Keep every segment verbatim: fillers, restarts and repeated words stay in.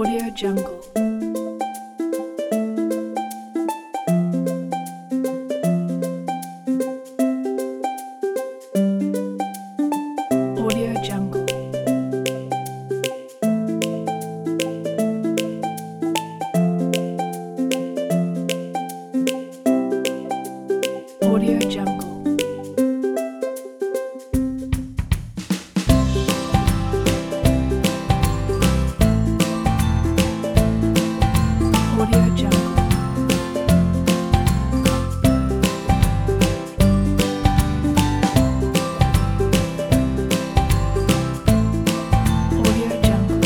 Audio Jungle. Audio Jungle. Audio Jungle. Audio Jungle. Audio Jungle.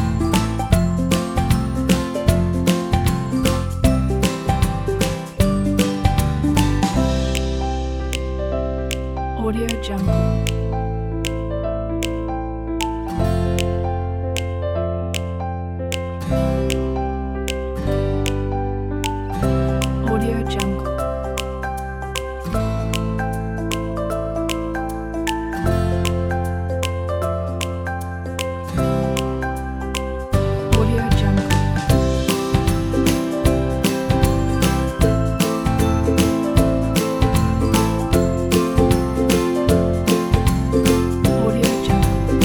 Audio Jungle. Audio Jungle. Audio Jungle. Audio Jungle.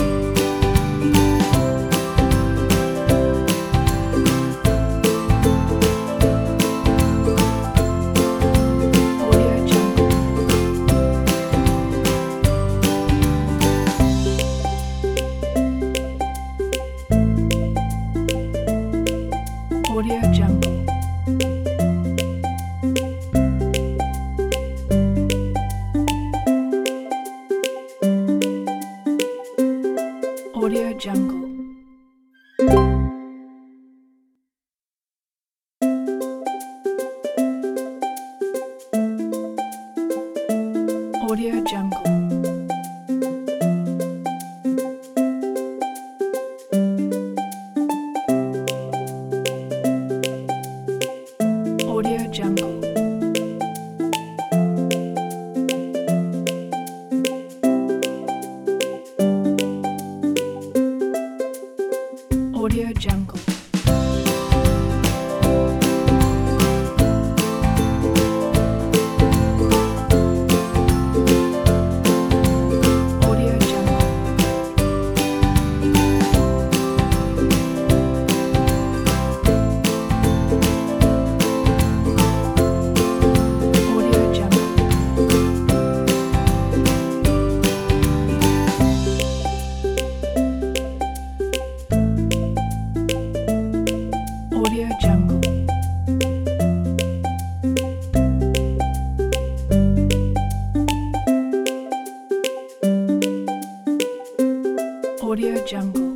Audio Jungle. Audio Jungle. Audio Jungle. Audio Jungle. Audio Jungle. Audio Jungle. Audio Jungle. Audio Jungle. Audio Jungle. Audio Jungle.